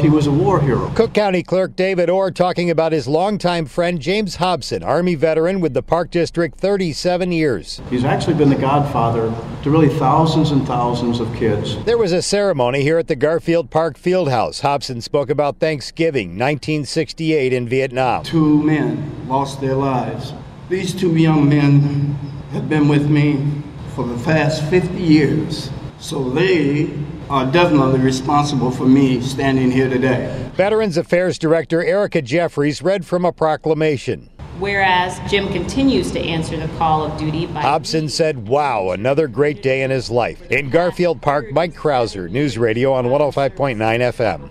He was a war hero. Cook County Clerk David Orr talking about his longtime friend James Hobson, Army veteran with the Park District 37 years. He's actually been the godfather to really thousands and thousands of kids. There was a ceremony here at the Garfield Park Fieldhouse. Hobson spoke about Thanksgiving 1968 in Vietnam. 2 men lost their lives. These 2 young men have been with me for the past 50 years, so they are definitely responsible for me standing here today. Veterans Affairs Director Erica Jeffries read from a proclamation. Whereas Jim continues to answer the call of duty by... Hobson said, wow, another great day in his life. In Garfield Park, Mike Krauser, News Radio on 105.9 FM.